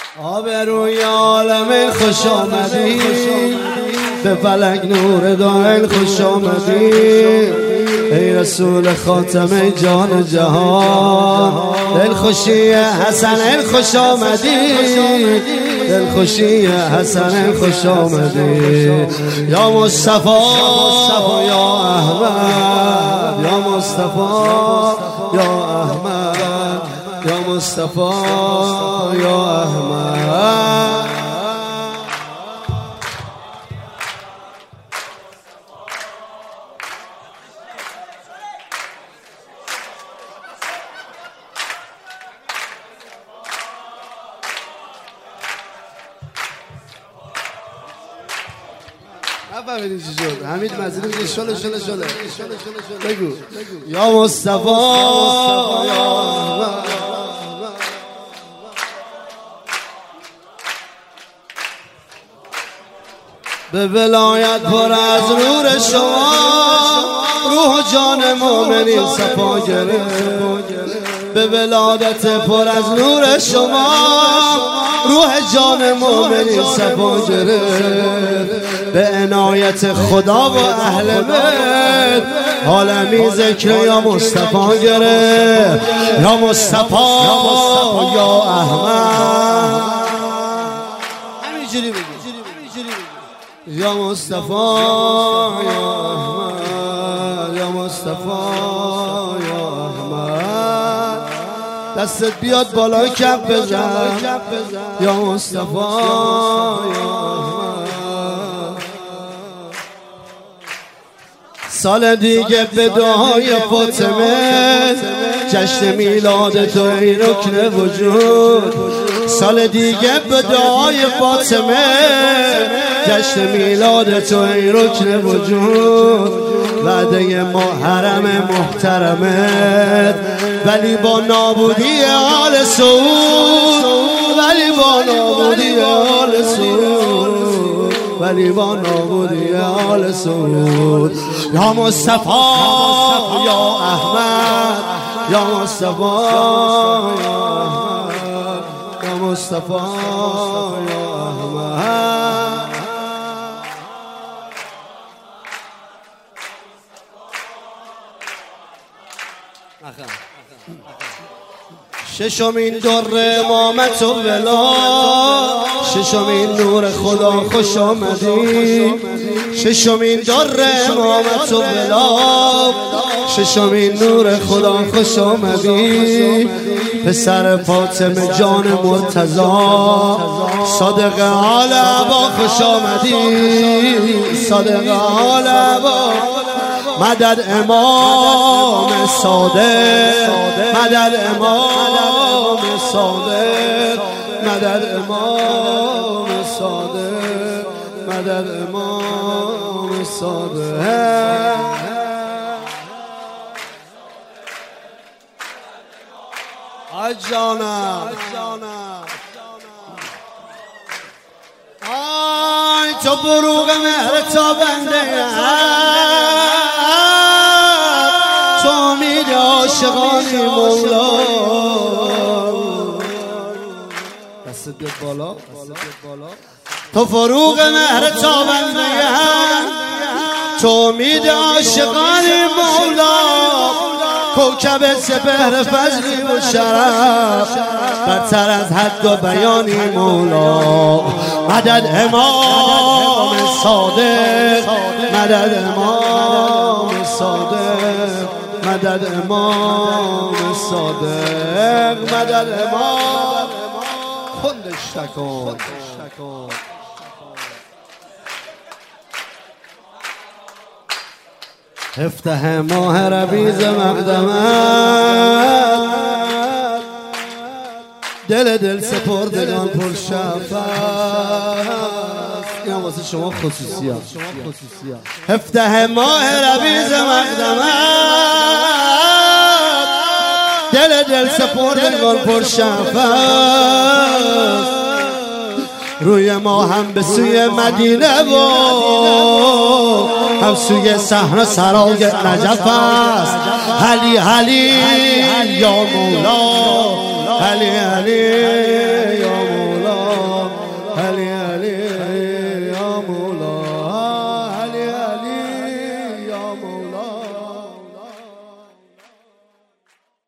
آبروی عالم خوش آمدی، به فلک نور دائل خوش آمدی. ای رسول خاتم جان جهان، دل خوشی حسن خوش آمدی، دل خوشی حسن خوش آمدی. یا مصطفی یا احمد، یا مصطفی یا احمد، یا مصطفی یا احمد. نفهمیدی چی شد؟ حمید مزیدی میگه شله شله شله. بگو یا مصطفی یا احمد. به ولایت پر از نور شما، روح و جان مومنین صفا گرفت. به ولادت پر از نور شما، روح جان مومنین صفا گرفت. به عنایت خدا و اهل بیت، عالمی ذکر یا مصطفی گرفت. یا مصطفی یا احمد. همینجوری بگی یا مصطفی یا احمد، یا مصطفی یا احمد. دستت بیاد بالای کف بزن یا مصطفی یا احمد. سال دیگه به دعای فاطمه، جشن میلاد تو ای رکن وجود. سال دیگه به دعای فاطمه، جشن میلاد تو ای رکن وجود. وعده محرم محترمت، ولی با نابودی آل سعود، ولی با نابودی آل سعود، ولی با نابودی آل سعود. یا مصطفی یا احمد، یا مصطفی یا احمد، یا مصطفی یا احمد. ششمین در امامت و ولا، ششمین نور خدا خوش آمدی. ششمین در امامت و ولا، ششمین نور خدا خوش آمدی. پسر فاطمه جان مرتضی، صادق آل عبا خوش آمدی. صادق آل عبا، مدد امام صادق، مدد امام صادق، مدد امام صادق، مدد امام صادق. آی جانم، آی تو بروغ مهر تابنده، تو امید عاشقانی مولا. دست بیاد بالا، تو فروغ مهر تابنده، تو امید عاشقانی مولا. کوکب سپهر فضلی و شرف، برتر از حد و بیانی مولا. مدد امام صادق، مدد امام صادق، مدد امام صادق، مدد امام. خندش تکن افتح ماه ربیز مقدمت، دل سپردگان پر شفقت. این واسه شما خصوصی هست. افتح ماه ربیز مقدمت، دل سپردگان پر شفقت. روی ما هم به سوی مدینه و هم سوی صحرا سرای نجف است. علی علی یا مولا، علی علی یا مولا. علی